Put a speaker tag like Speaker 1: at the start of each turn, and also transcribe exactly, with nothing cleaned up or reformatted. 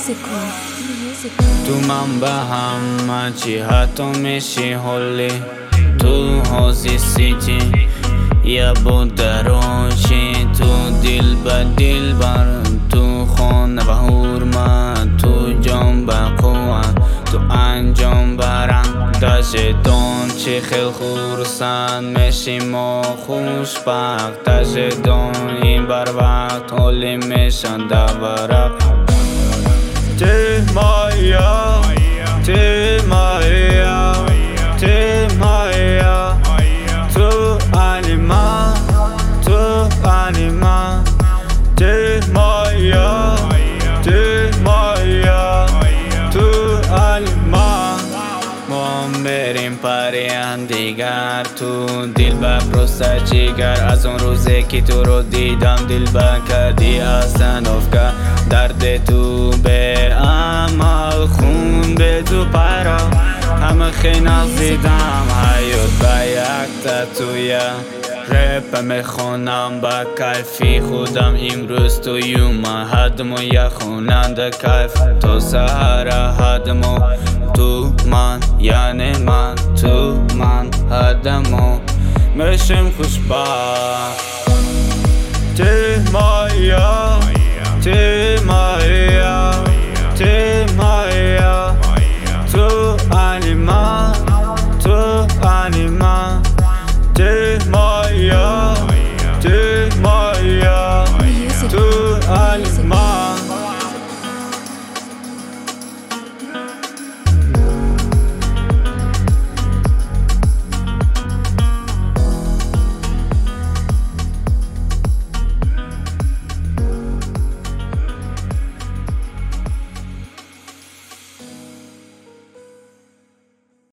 Speaker 1: musical, musical.
Speaker 2: تو من به همه چی حتی میشی حالی تو حوزی سیتی یه بود دروشی تو دل به دل بر تو خونه به حرمت تو جان به قوت تو انجام برم داشتون چی خیل خورسند میشیم و خوشبخت داشتون این بر وقت حالی میشن دورق تی مایا تی مایا تی مایا تو انیما تو انیما تی مایا تی مایا تو انیما ما بریم پریم دیگر تو دل به پروسته جیگر از اون روزی که تو رو دیدم دل به کردی اصلا افکر درد تو به عمل خون به تو پیرا همه خیلی نزیدم حیات به یک تتویه رپ میخونم با کیفی خودم امروز تو یوم حدمو یه خوننده کیف تو سهر حدمو تو من یعنی من تو من حدمو میشم خوشبخت تی مایا تی مایا تی مایا تو انیما تو انیما تی مایا تی مایا تو انیما